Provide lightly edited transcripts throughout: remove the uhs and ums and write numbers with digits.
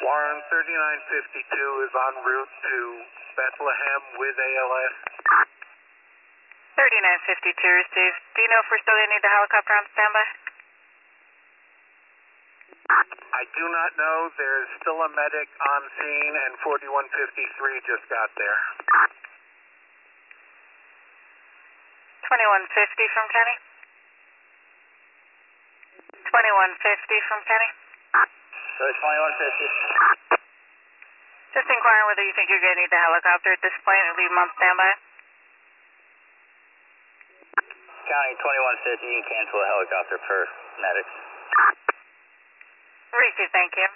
Warren 3952 is en route to Bethlehem with ALS. 3952 received. Do you know if we're still going to need the helicopter on standby? I do not know. There's still a medic on scene, and 4153 just got there. 2150 from Kenny. 2150 from Kenny. So 2150. Just inquiring whether you think you're going to need the helicopter at this point or leave them on standby. County 2150, you can cancel the helicopter for medics. Receive, thank you.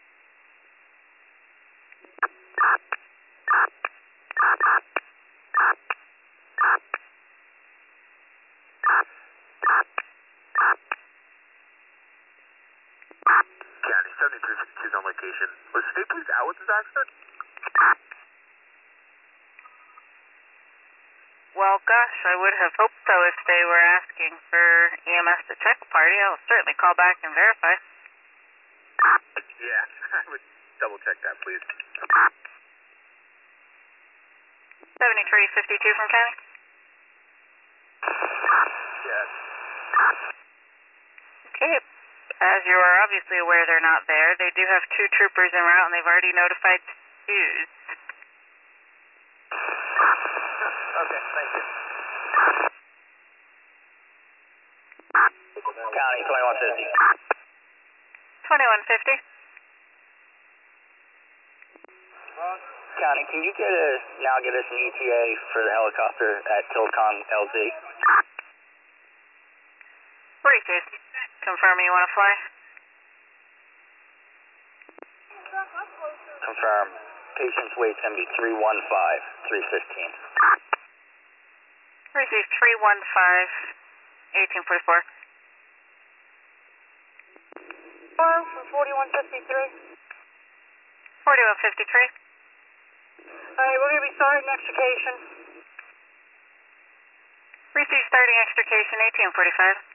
County 7352 is on location. Was State Police out with this accident? Well, gosh, I would have hoped so if they were asking for EMS to check the party. I'll certainly call back and verify. Yeah, I would double check that, please. 7352 from Kenny. Yes. Okay. As you are obviously aware, they're not there. They do have 2 troopers en route, and they've already notified Hughes. Okay, thank you. County 2150. 2150. County, can you now get us an ETA for the helicopter at Tilcon LZ? Receive. Confirming you want to fly? Confirm. Patient's weight's going to be 315, 315. Receive 315, 1844. Hello, from 4153. 4153. Alright, we're going to be starting extrication. Receive starting extrication, 1845.